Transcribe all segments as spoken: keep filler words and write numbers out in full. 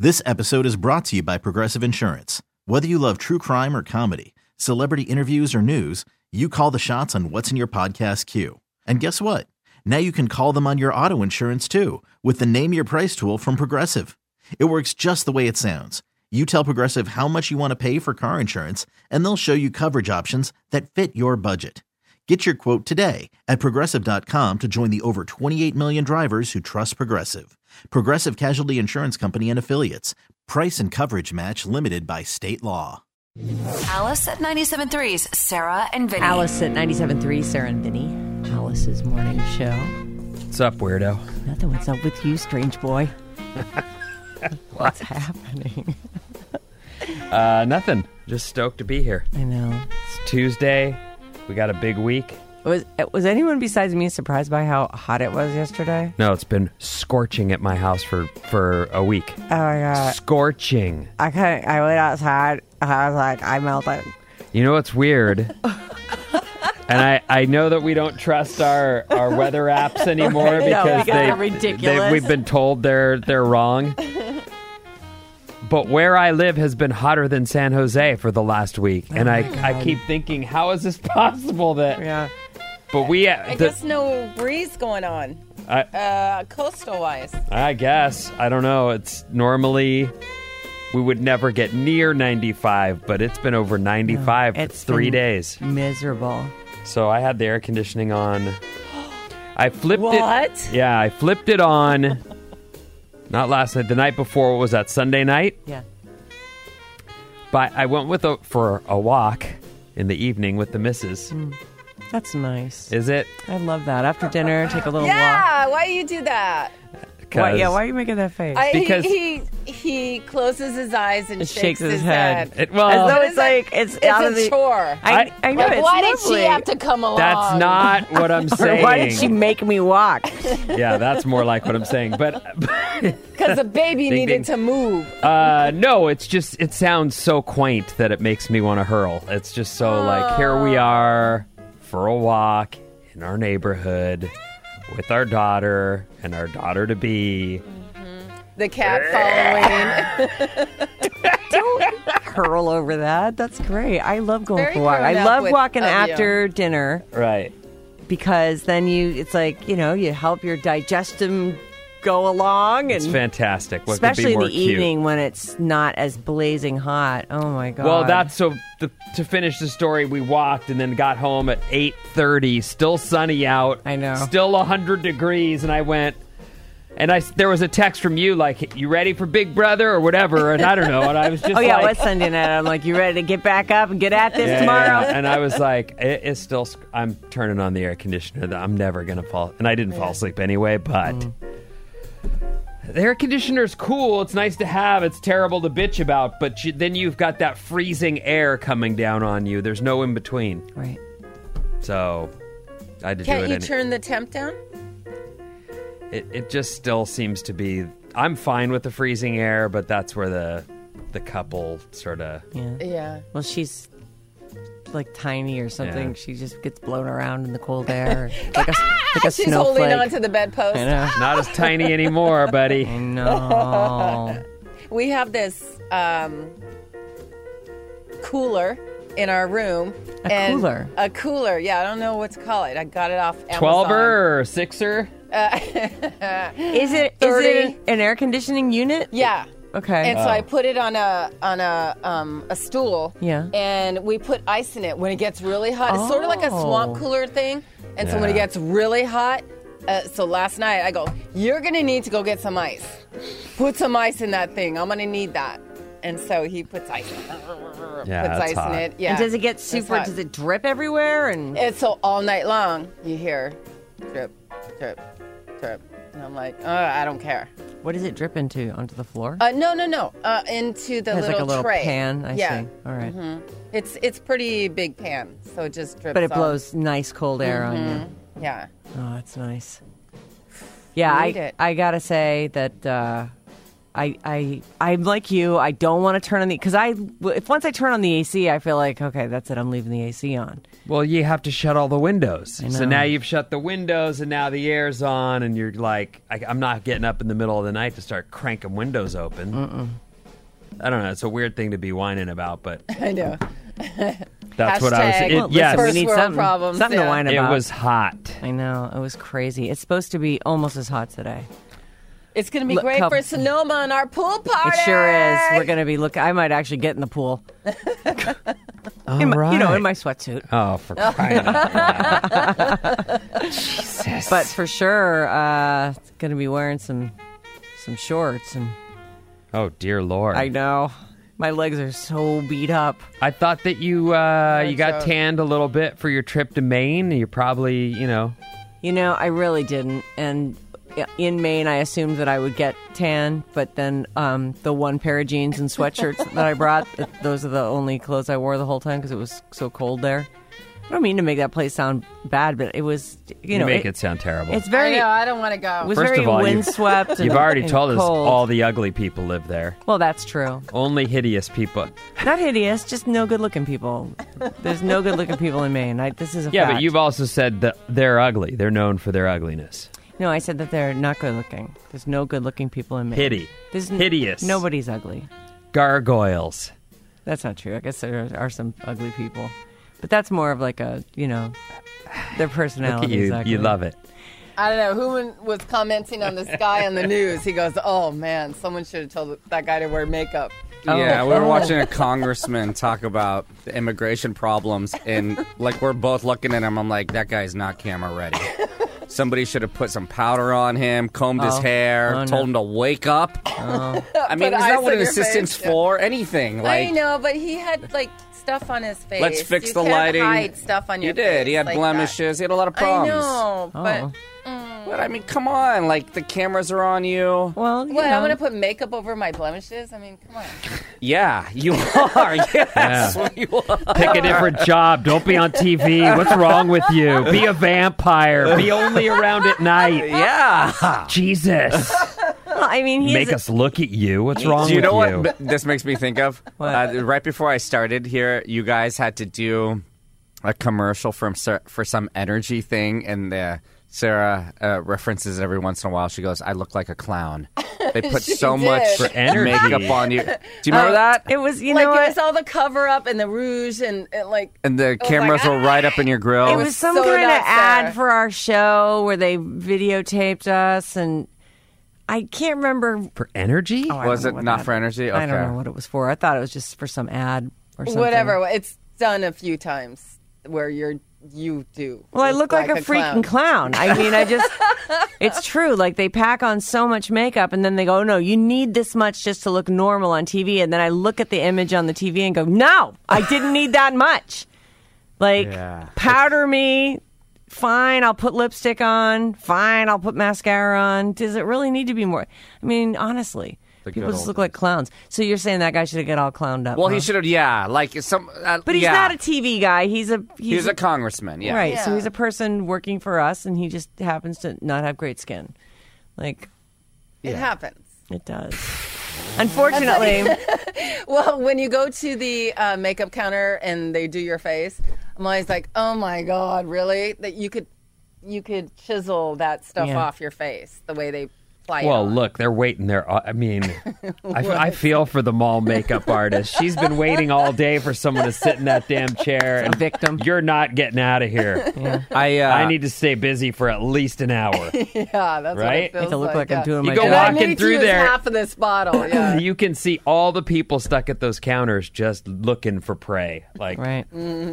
This episode is brought to you by Progressive Insurance. Whether you love true crime or comedy, celebrity interviews or news, you call the shots on what's in your podcast queue. And guess what? Now you can call them on your auto insurance too with the Name Your Price tool from Progressive. It works just the way it sounds. You tell Progressive how much you want to pay for car insurance, and they'll show you coverage options that fit your budget. Get your quote today at Progressive dot com to join the over twenty-eight million drivers who trust Progressive. Progressive Casualty Insurance Company and Affiliates. Price and coverage match limited by state law. Alice at ninety-seven point three's Sarah and Vinny. Alice at ninety-seven point three, Sarah and Vinny. Alice's morning show. What's up, weirdo? Nothing. What's up with you, strange boy? What's happening? uh, nothing. Just stoked to be here. I know. It's Tuesday. We got a big week. Was was anyone besides me surprised by how hot it was yesterday? No, it's been scorching at my house for, for a week. Oh my god. Scorching. I couldn't, I went outside. I was like, I melted. You know what's weird? And I, I know that we don't trust our, our weather apps anymore No, because because they, they're ridiculous. they we've been told they're they're wrong. But where I live has been hotter than San Jose for the last week, and oh I, God. I keep thinking, how is this possible? That Yeah. But we, uh, I the, guess no breeze going on, I, uh, coastal-wise. I guess. I don't know. It's normally, we would never get near ninety-five, but it's been over ninety-five No, for three been days. Miserable. So I had the air conditioning on. I flipped What? it. Yeah, I flipped it on. Not last night. The night before. What was that? Sunday night? Yeah. But I went with a, for a walk in the evening with the missus. Mm. That's nice. Is it? I love that. After dinner, take a little walk. Yeah, why do you do that? Why, yeah, why are you making that face? I, Because- he, he he closes his eyes and It shakes, his, head. It, well, As though What it's is that? like, it's, It's out a of the... chore. I, I know, Like, it's why lovely. did she have to come along? that's not what I'm Or saying. why did she make me walk? Yeah, that's more like what I'm saying. But Because the baby Ding, needed ding. to move. uh, no, it's just, it sounds so quaint that it makes me want to hurl. It's just so like, here we are for a walk in our neighborhood with our daughter and our daughter to be. The cat following. Don't hurl over that. That's great. I love going Very for a walk. I grown up love with- walking of you. after dinner Right. because then you, it's like, you know, you help your digestion go along. And It's fantastic. What especially could be in more the cute? evening when it's not as blazing hot. Oh my God. Well, that's so the, to finish the story, we walked and then got home at eight thirty, still sunny out. I know. Still one hundred degrees. And I went, and I, there was a text from you like, you ready for Big Brother or whatever? And I don't know. And I was just Oh, yeah, like, what's Sunday night? I'm like, you ready to get back up and get at this Yeah, tomorrow? yeah. And I was like, it, it's still, sc- I'm turning on the air conditioner. I'm never going to fall. And I didn't fall asleep anyway, but Mm. the air conditioner's cool. It's nice to have. It's terrible to bitch about. But you, then you've got that freezing air coming down on you. There's no in between. Right. So I had to Can't do it. you any- turn the temp down? it, it just still seems to be, I'm fine with the freezing air, but that's where the, the couple sort of, Yeah. Yeah. Well, she's like tiny or something. Yeah. She just gets blown around in the cold air. Like a, like a She's snowflake. holding on to the bedpost. I know. not as tiny anymore, buddy. I know. We have this um, cooler in our room. A and cooler? A cooler. Yeah, I don't know what to call it. I got it off Amazon. Twelver or sixer? Is it is thirty. it an air conditioning unit? Yeah. Okay. And so I put it on a on a um, a stool. Yeah. And we put ice in it when it gets really hot. It's sort of like a swamp Oh. cooler thing. And so when it Yeah. gets really hot, uh, so last night I go, you're gonna need to go get some ice. Put some ice in that thing. I'm gonna need that. And so he puts ice in it. Yeah, puts that's ice hot. in it. Yeah. And does it get It's super? hot. Does it drip everywhere? And And so all night long you hear drip, drip, drip. And I'm like, oh, I don't care. what does it drip into? Onto the floor? Uh, no, no, no. Uh, into the It has little like a little tray. pan. I yeah. see. All right. It's it's pretty big pan, so it just drips. But it on. blows nice cold air on you. Yeah. Oh, that's nice. Yeah, I Need it. I gotta say that uh, I, I, I'm like you. I don't want to turn on the because I if once I turn on the A C, I feel like okay, that's it. I'm leaving the A C on. Well, you have to shut all the windows. I So know. now you've shut the windows, and now the air's on, and you're like, I, I'm not getting up in the middle of the night to start cranking windows open. Mm-mm. I don't know. It's a weird thing to be whining about, but I know. that's what I was. Hashtag It, Well, yes, listen, we First need world something, problems, something to yeah. whine it about. was hot. I know it was crazy. It's supposed to be almost as hot today. It's going to be Look, great couple- for Sonoma and our pool party. It sure is. We're going to be look. I might actually get in the pool. All In my, You know, right. in my sweatsuit. Oh, for crying out loud. Jesus. But for sure, uh, going to be wearing some some shorts, and oh, dear Lord. I know my legs are so beat up. I thought that you uh, you got joke. tanned a little bit for your trip to Maine. You're probably, you know, You know, I really didn't. And in Maine, I assumed that I would get tan, but then um, the one pair of jeans and sweatshirts that I brought, th- those are the only clothes I wore the whole time because it was so cold there. I don't mean to make that place sound bad, but it was, you you know, make it, sound terrible. it's I very, know. I don't want to go. it was First very of all, you've- windswept. and- You've already and told us cold. all the ugly people live there. Well, that's true. Only hideous people. Not hideous, just no good-looking people. There's no good-looking people in Maine. I, this is a Yeah, fact. but you've also said that they're ugly. They're known for their ugliness. No, I said that they're not good-looking. There's no good-looking people in Maine. Hitty. There's n- Hideous. Nobody's ugly. Gargoyles. That's not true. I guess there are some ugly people. But that's more of like a, you know, their Look personality at is you. ugly. You love it. I don't know who was commenting on this guy on the news. He goes, "Oh man, someone should have told that guy to wear makeup." Oh. Yeah, we were Oh. watching a congressman talk about the immigration problems, and like we're both looking at him. I'm like, that guy's not camera ready. Somebody should have put some powder on him, combed his Oh. hair, Oh, no. told him to wake up. Oh. I mean, Put is ice that what on an your assistant's face. for? Anything like. I know, but he had like stuff on his face. Let's fix you the can't lighting. Hide stuff on He your did. face He had like blemishes. He had a lot of that. problems. I know, but Oh. But I mean, come on! Like the cameras are on you. Well, you what? know. I'm gonna put makeup over my blemishes. I mean, come on. Yeah, you are. Yes, Yeah. you are. Pick a different job. Don't be on T V. What's wrong with you? Be a vampire. Be only around at night. Yeah. Jesus. Well, I mean, he's Make us look at you. What's wrong Do you with know you? what b- this makes me think of? What? Uh, right before I started here, you guys had to do a commercial from cer- for some energy thing, and the, Sarah uh, references it every once in a while. She goes, "I look like a clown." They put She so did. much For energy. makeup on you. Do you remember Oh, that? It was, you like know it what? was all the cover up and the rouge and, and like. And the was cameras like, were right up in your grill. It was some so kind of nuts ad there. for our show where they videotaped us, and I can't remember. For energy? Oh, I Was don't it know what not that- for energy? I don't Okay. know what it was for. I thought it was just for some ad or something. Whatever. It's done a few times where you're you do. Well, I look like, a, freaking clown. I mean, I just, it's true. Like, they pack on so much makeup and then they go, oh, no, you need this much just to look normal on T V. And then I look at the image on the T V and go, no, I didn't need that much. Like, Yeah. powder me. Fine, I'll put lipstick on. Fine, I'll put mascara on. Does it really need to be more? I mean, honestly, The people good just old look like clowns. So you're saying that guy should have get all clowned up? Well, huh? he should have. Yeah, like some. Uh, But he's yeah. not a T V guy. He's a he's, He's a congressman. Yeah. Right. So Yeah. he's a person working for us, and he just happens to not have great skin. Like, It happens. it does. Unfortunately, Well, when you go to the uh, makeup counter and they do your face, I'm always like, oh my god, really? That you could you could chisel that stuff Yeah. off your face the way they apply it Well, on. look, they're waiting there. I mean, I, I feel for the mall makeup artist. She's been waiting all day for someone to sit in that damn chair. a And victim. you're not getting out of here. I. Uh, I need to stay busy for at least an hour. Yeah, that's Right? what it feels to look like I'm yeah. doing You my go job. And I walking need through to use there. half of this bottle. Yeah. You can see all the people stuck at those counters just looking for prey. Like, Right.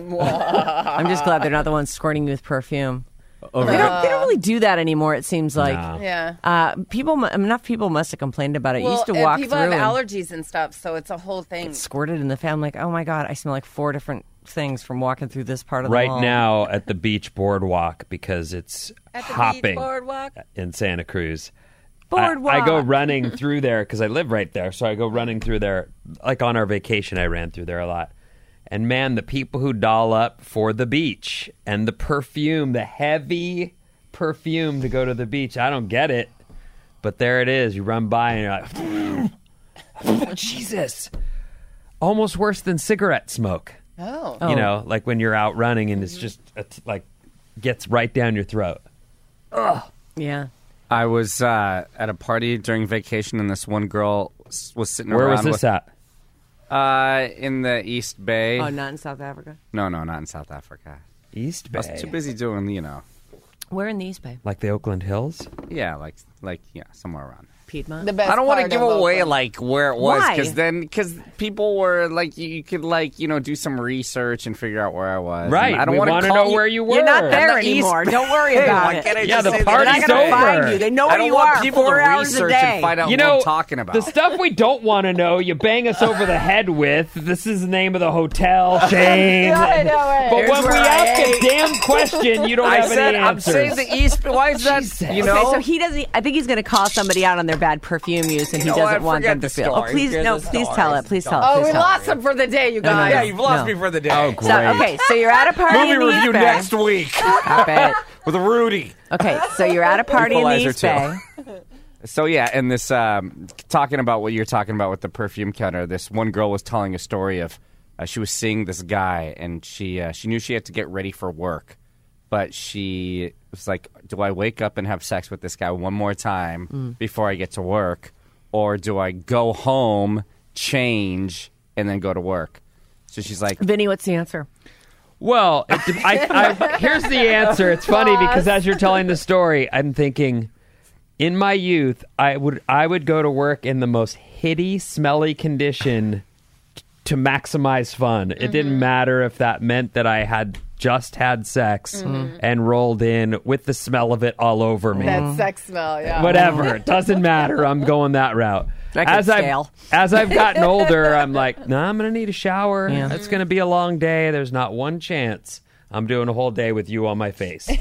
I'm just glad they're not the ones squirting you with perfume. Oh, They don't, they don't really do that anymore, it seems like. No. Yeah. Uh, people, mu- enough people must have complained about it. you Well, used to and walk people through have and allergies and stuff, so it's a whole thing. squirted in the family. Like, oh my God, I smell like four different things from walking through this part of the right mall. now at the beach boardwalk because it's At the hopping beach boardwalk. in Santa Cruz. Boardwalk. I, I go running through there because I live right there. So I go running through there. Like on our vacation, I ran through there a lot. And man, the people who doll up for the beach and the perfume, the heavy perfume to go to the beach, I don't get it. But there it is. You run by and you're like, oh, Jesus. Almost worse than cigarette smoke. Oh. You know, like when you're out running and it's just a t- like gets right down your throat. Ugh. Yeah. I was uh, at a party during vacation, and this one girl s- was sitting Where around. was this with, at? Uh, in the East Bay. Oh, not in South Africa? No, no, not in South Africa. East I Bay. was too busy doing, you know. Where in the East Bay? Like the Oakland Hills? Yeah, like, like, yeah, somewhere around there. Piedmont? The best I don't want to part give of away Oakland. like where it was Why? because then because people were like you, you could like you know do some research and figure out where I was. Right. And I don't we want want to call know you- where you were. You're not there I'm the anymore. East- Don't worry Hey, about why it. can't I Yeah, just the say that? They're party's not going to over. find you. They know I where don't you want are people four to hours a research day. and find out You what know, I'm talking about. the stuff we don't want to know, you bang us over the head with. This is the name of the hotel, Shane. Yeah, I know, right. But Here's when we where I ask a ate. damn question, you don't I have said any I'm answers. saying the East. Why is that? Jesus. You know. Okay, so he doesn't. I think he's going to call somebody out on their bad perfume use, and he know doesn't what? want Forget them to the feel. story. Oh, please, Here's no, the please story. tell it. Please tell it. Oh, please we tell lost it. him for the day, you No, no, guys. no. yeah, you've lost No. me for the day. Oh, great. So, okay, so you're at a party Movie in the review East Bay. next week Stop it. with Rudy. Okay, so you're at a party in the Equalizer East two. Bay. So yeah, and this um, talking about what you're talking about with the perfume counter. This one girl was telling a story of uh, she was seeing this guy, and she uh, she knew she had to get ready for work, but she was like, "Do I wake up and have sex with this guy one more time Mm. before I get to work, or do I go home, change, and then go to work?" So she's like, Vinny, what's the answer? Well, it, I, I, here's the answer. It's funny because as you're telling the story, I'm thinking, in my youth, I would I would go to work in the most hitty, smelly condition t- to maximize fun. It didn't matter if that meant that I had just had sex and rolled in with the smell of it all over me. That sex smell, yeah. Whatever, it doesn't matter. I'm going that route. That could As I've, scale. as I've gotten older, I'm like, no, nah, I'm going to need a shower. Yeah. It's going to be a long day. There's not one chance I'm doing a whole day with you on my face.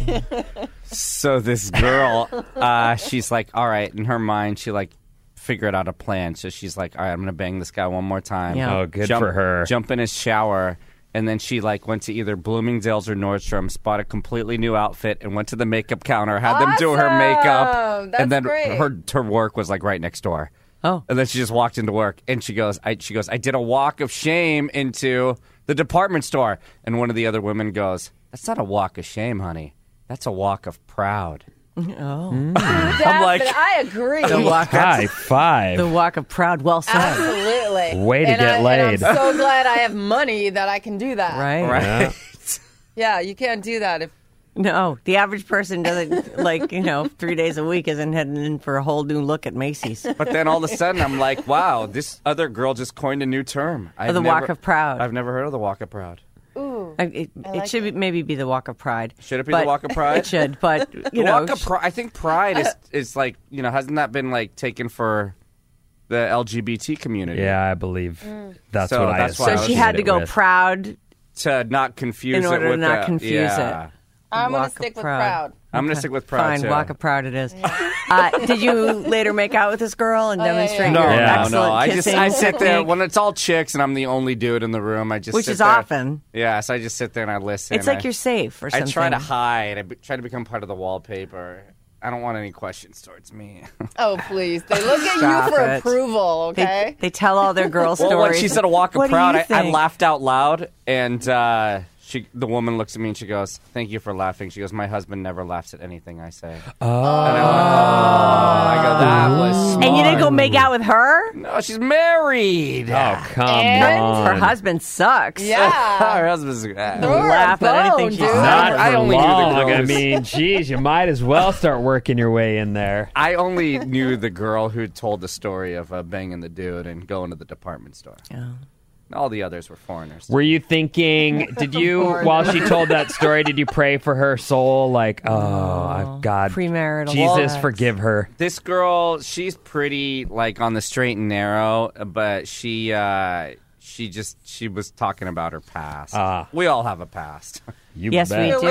So this girl, uh, she's like, all right, in her mind, she like figured out a plan. So she's like, all right, I'm gonna bang this guy one more time. Yeah. Oh, good jump, for her. Jump in his shower, and then she like went to either Bloomingdale's or Nordstrom's, bought a completely new outfit, and went to the makeup counter, had them do her makeup, Awesome. That's and then great. her her work was like right next door. Oh. And then she just walked into work, and she goes, I, she goes, I did a walk of shame into the department store, and one of the other women goes, that's not a walk of shame, honey. That's a walk of proud. Oh. I'm like, I agree. The walk, High five. the walk of proud. Well said. Absolutely. Way to and get I, laid. And I'm so glad I have money that I can do that. Right? right. Yeah. Yeah, you can't do that if. No, the average person doesn't, like, you know, three days a week isn't heading in for a whole new look at Macy's. But then all of a sudden, I'm like, wow, this other girl just coined a new term. I've the never- walk of proud. I've never heard of the walk of proud. Ooh. I- It, it should be, maybe be the walk of pride. Should it be But- the walk of pride? It should, but, you The know. walk of pride. I think pride is is like you know hasn't that been like taken for the L G B T community? Yeah, I believe that's So what I that's why I so was she had to associated go it with. proud. To not confuse In order it to with not the- confuse yeah. it. I'm going Walk to of stick with proud. proud. I'm gonna Okay. stick with proud Fine, too. walk of proud it is. Uh, did you later make out with this girl and Oh, yeah, demonstrate yeah. No, your no, excellent no. I just kissing I sit there technique? when it's all chicks and I'm the only dude in the room. I just Which sit is there. often. Yeah, so I just sit there and I listen. It's like I- you're safe or I something. try to hide. I be, try to become part of the wallpaper. I don't want any questions towards me. Oh, please. They look at Stop you for it. approval, They, okay? they tell all their girl well, stories. when she said a walk of What do proud, you I, I think? laughed out loud, and uh, she, the woman looks at me and she goes, "Thank you for laughing." She goes, "My husband never laughs at anything I say." Oh, and I went, "Oh!" I go, "That was smart." And you didn't go make out with her? No, she's married. Oh, come And on. Her husband sucks. Yeah. Her husband's. Uh, Throw her laugh a at anything bone, she dude. says. Not I for only knew the long. I girls. mean, geez, you might as well start working your way in there. I only knew the girl who told the story of uh, banging the dude and going to the department store. Oh. All the others were foreigners. Were you thinking, did you, while she told that story, did you pray for her soul? Like, oh, God, Premarital Jesus, sex. forgive her. This girl, she's pretty like on the straight and narrow, but she uh, she just she was talking about her past. Ah. We all have a past. You Yes, bet. we do. Really?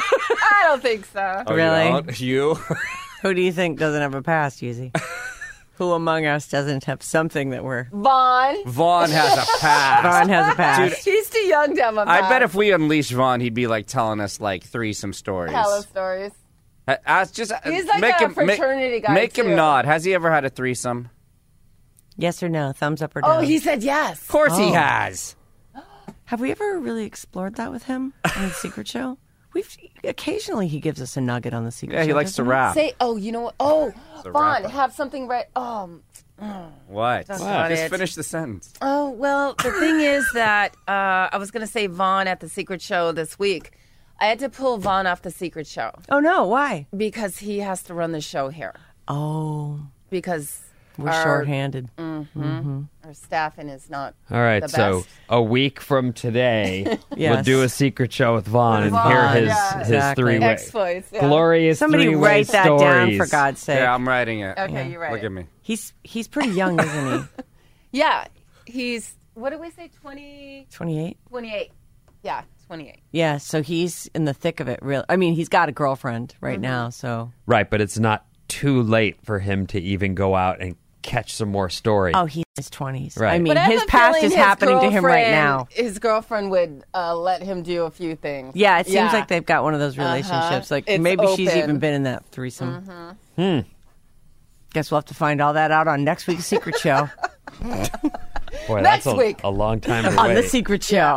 I don't think so. Oh, Really? You? don't? You? Who do you think doesn't have a past, Yuzi? Who among us doesn't have something that we're... Vaughn. Vaughn has a past. Vaughn has a past. She's too young to have a I past. bet if we unleashed Vaughn, he'd be like telling us like threesome stories. Hella stories. Uh, Ask just uh, He's like make a him, make- fraternity guy, Make him too. nod. Has he ever had a threesome? Yes or no? Thumbs up or down? Oh, he said yes. Of course he Oh. has. Have we ever really explored that with him on the Secret Show? We've occasionally he gives us a nugget on the Secret Yeah, Show. he likes to doesn't rap. Say, oh, you know what? Oh, a Vaughn, rapper. have something right. Um, What? got Just it. finish the sentence. oh, well, the thing is that uh, I was going to say Vaughn at the Secret Show this week. I had to pull Vaughn off the Secret Show Oh no, why? because he has to run the show here. Oh, Because we're our, shorthanded. our staffing is not All right, the so best. a week from today, we'll Yes. do a secret show with Vaughn and Vaughn, hear his yeah. his Exactly. three way Exploits. Yeah. glorious Somebody three-way write that stories. down for God's sake. Yeah, I'm writing it. Okay, you're right. Look at me. He's he's pretty young, isn't he? Yeah, he's, what did we say, twenty, twenty-eight. twenty-eight. Yeah, twenty-eight. Yeah, so he's in the thick of it. Real. I mean, he's got a girlfriend right Mm-hmm. now. So. Right, but it's not too late for him to even go out and catch some more story. Oh, he's in his twenties. Right. I mean, But I have his a past feeling is his happening to him right girlfriend- now. His girlfriend would uh, let him do a few things. Yeah, it seems Yeah. like they've got one of those relationships. Like It's maybe she's open. even been in that threesome. Hmm. Guess we'll have to find all that out on next week's Secret Show. Boy, Next that's a, week. a long time to on wait. the Secret Show.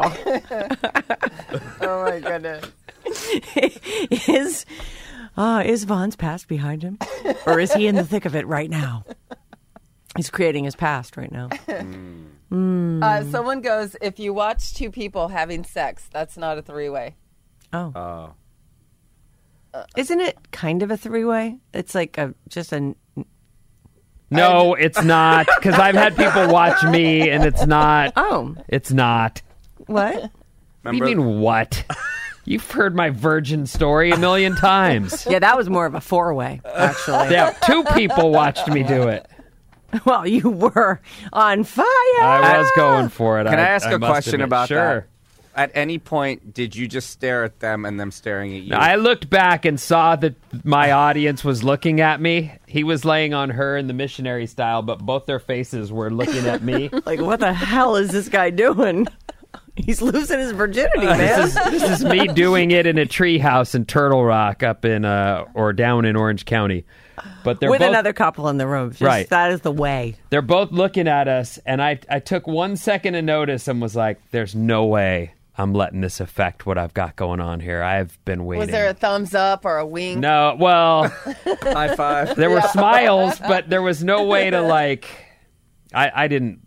Oh my goodness. is uh, is Vaughn's past behind him, or is he in the thick of it right now? He's creating his past right now. Uh, someone goes, if you watch two people having sex, that's not a three-way. Oh, Oh. isn't it kind of a three-way? It's like a just a No, it's not, because I've had people watch me, and it's not. oh It's not. what? What do Remember, you mean, what? You've heard my virgin story a million times. Yeah, that was more of a four-way actually. Yeah, two people watched me do it. Well, you were on fire. I was going for it. Can I, ask a must question admit. about sure. that? At any point, did you just stare at them and them staring at you? Now, I looked back and saw that my audience was looking at me. He was laying on her in the missionary style, but both their faces were looking at me. Like, what the hell is this guy doing? He's losing his virginity, man. This is, this is me doing it in a tree house in Turtle Rock up in uh, or down in Orange County. But they're With both, another couple in the room. Just, Right. That is the way. they're both looking at us, and I I took one second of notice and was like, "There's no way I'm letting this affect what I've got going on here. I've been waiting." Was there a thumbs up or a wink? No, well, High five. there were smiles, but there was no way to like. I I didn't.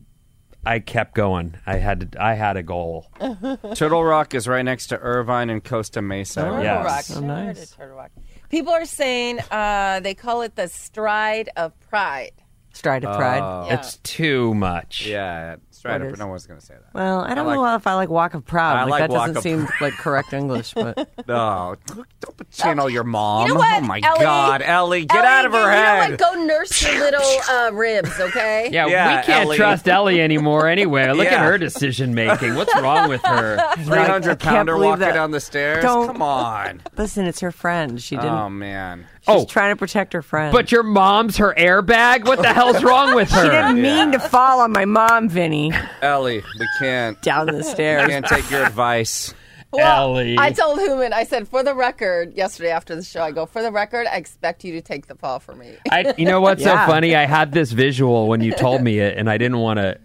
I kept going. I had to, I had a goal. Turtle Rock is right next to Irvine and Costa Mesa. Turtle Yes. Rock. Oh, Never heard nice. of Turtle Rock. People are saying uh, they call it the stride of pride. Stride of pride. Oh. Yeah. It's too much. Yeah, straight What up. is? No one's going to say that. Well, I don't I like- know if I like walk of proud. I like, like that walk doesn't of seem like correct English, but No, don't channel your mom. You know what, Oh my Ellie? God, Ellie, get Ellie, out of her you head. know what? Go nurse your little uh, ribs, okay? Yeah, Yeah, we can't Ellie. trust Ellie anymore anyway. Look at Yeah. her decision making. What's wrong with her? three hundred I can't pounder believe walking that. down the stairs. Don't- Come on. listen, it's her friend. She didn't. Oh man. she's Oh. trying to protect her friend. But your mom's her airbag? What the hell's wrong with her? she didn't mean to fall on my mom, Vinny, Ellie, we can't. down the We stairs. can't take your advice. Well, Ellie. I told Human, I said, for the record, yesterday after the show, I go, for the record, I expect you to take the fall for me. I, you know what's Yeah. so funny? I had this visual when you told me it, and I didn't want to.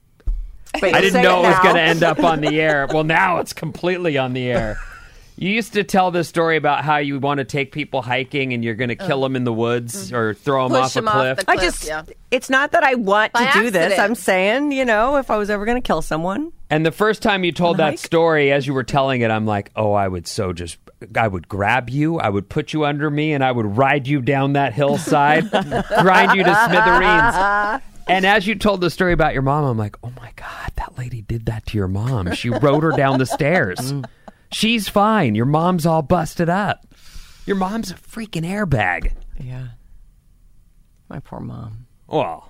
But I you'll didn't say know it was now. going to end up on the air. Well, now it's completely on the air. You used to tell this story about how you want to take people hiking and you're going to kill them in the woods or throw them Push off a them off cliff. the I cliff, just, yeah. it's not that I want By to do this. accident. I'm saying, you know, if I was ever going to kill someone, And the first time you told On a that hike? story, as you were telling it, I'm like, oh, I would so just, I would grab you, I would put you under me, and I would ride you down that hillside, grind you to smithereens. And as you told the story about your mom, I'm like, oh my God, that lady did that to your mom. She rode her down the stairs. She's fine. Your mom's all busted up. Your mom's a freaking airbag. yeah. My poor mom. Well,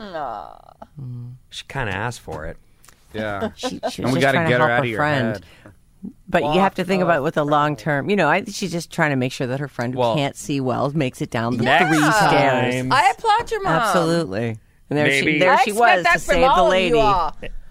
she kind of asked for it. Yeah. She, she was And we just got to trying get to her help out her of your friend. head. But you have to think about it with the long term. You know, I, she's just trying to make sure that her friend who Well, can't see well makes it down the next three stairs. time- I applaud your mom. Absolutely. And there Maybe- she there I she expect was that to from save all the of lady. you all.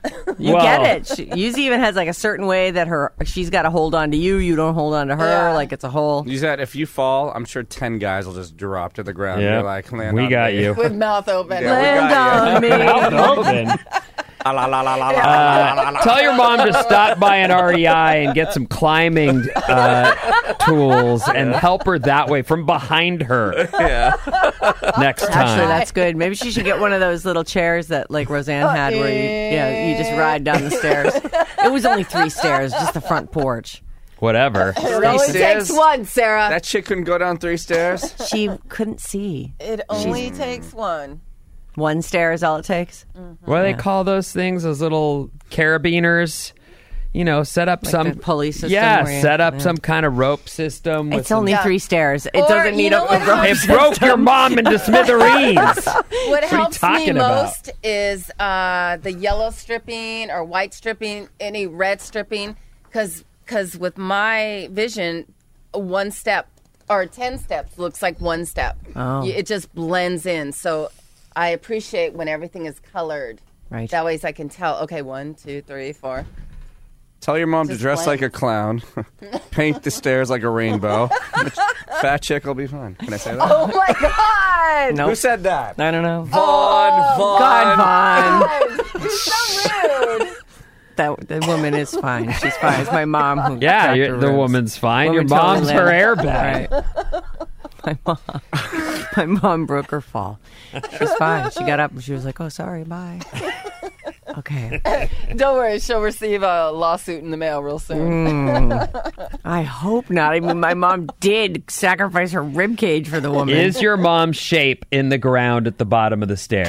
You Well- get it. She, Yuzi even has like a certain way that her she's got to hold on to you. You don't hold on to her. Yeah. Like it's a whole. You said if you fall, I'm sure ten guys will just drop to the ground. Yeah. You're like, land We on got me. you. With mouth open. Yeah, we Land got on me. Mouth open. La, la, la, la, la, la, Uh, la, la, la. Tell your mom to stop by an R E I and get some climbing uh, tools and help her that way from behind her. Yeah. Next Actually, time. that's good. Maybe she should get one of those little chairs that like Roseanne had, where you yeah you just ride down the stairs. It was only three stairs, just the front porch. Whatever. It only stairs. takes one, Sarah. That chick couldn't go down three stairs. She couldn't see. It only takes one. One stair is all it takes. What do they call those things? Those little carabiners? You know, set up Like some the pulley system Yeah, where you- set up yeah. some kind of rope system. With It's some- only Yeah. three stairs. It Or, doesn't you need know a, what a rope helps? It broke your mom into smithereens. What you helps me talking about? most is uh, the yellow stripping or white stripping, any red stripping, because with my vision, one step or ten steps looks like one step. Oh. You- It just blends in. So I appreciate when everything is colored. Right. That way I can tell, okay, one, two, three, four. Tell your mom to Just dress blank. like a clown. Paint the stairs like a rainbow. Fat chick will be fine. Can I say that? Oh my God! Nope. Who said that? I don't know. Vaughn, Vaughn. God, Vaughn. God, so rude. That the woman is fine. She's fine. It's my mom who. Yeah, cracked you're, her the ribs. woman's fine. Woman your totally mom's her lived. airbag. Right. My mom. My mom broke her fall. She's fine. She got up and she was like, "Oh, sorry, bye." Okay. Don't worry, she'll receive a lawsuit in the mail real soon. I hope not. I mean, my mom did sacrifice her rib cage for the woman. Is your mom's shape in the ground at the bottom of the stairs?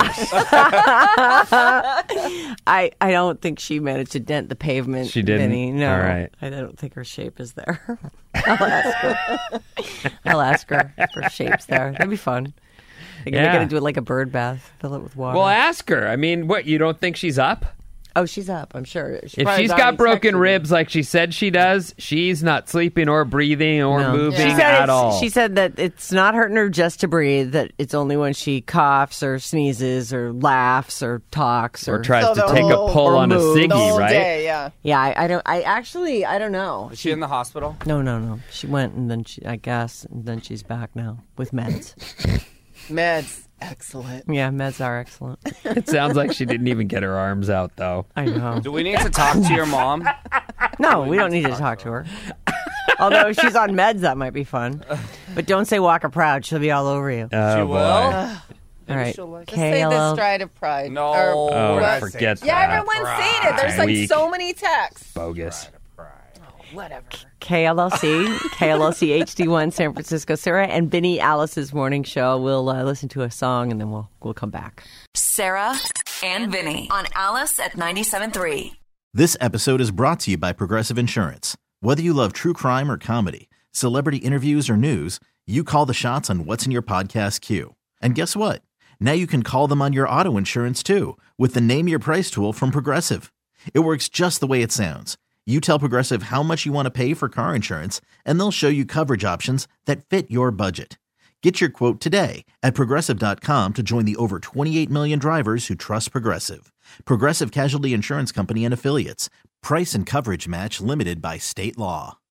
I, I don't think she managed to dent the pavement. She didn't? Vinny. No, All right. I don't think her shape is there. I'll ask her. I'll ask her if her shape's there. That'd be fun. They're Yeah. gonna do it like a bird bath. Fill it with water. Well, ask her. I mean, what, you don't think she's up? oh, she's up. I'm sure. She If probably she's already got broken texted me. ribs like she said she does, she's not sleeping or breathing or No. moving She said at it's- all. She said that it's not hurting her just to breathe. That it's only when she coughs or sneezes or laughs or talks or, or tries So to the take whole- a pull or on a move. The ciggy, whole right? day, yeah. Yeah, I, I don't. I actually, I don't know. Is she in the hospital? No, no, no. She went and then she, I guess, and then she's back now with meds. Meds. Excellent. Yeah, meds are excellent. It sounds like she didn't even get her arms out, though. I know. Do we need to talk to your mom? No, we don't need to talk to her. Although if she's on meds, that might be fun. But don't say Walker Proud. She'll be all over you. Oh, She boy. will? all right. she'll like- Just say K L the L. stride of pride. No. Or- Oh, what? forget that. Yeah, everyone's seen it. There's like Weak. so many texts. Bogus. Whatever. K L L C, K L L C H D one, San Francisco. Sarah and Vinny, Alice's morning show. We'll uh, listen to a song and then we'll we'll come back. Sarah and Vinny on Alice at ninety-seven point three. This episode is brought to you by Progressive Insurance. Whether you love true crime or comedy, celebrity interviews or news, you call the shots on what's in your podcast queue. And guess what? Now you can call them on your auto insurance too with the Name Your Price tool from Progressive. It works just the way it sounds. You tell Progressive how much you want to pay for car insurance, and they'll show you coverage options that fit your budget. Get your quote today at Progressive dot com to join the over twenty-eight million drivers who trust Progressive. Progressive Casualty Insurance Company and Affiliates. Price and coverage match limited by state law.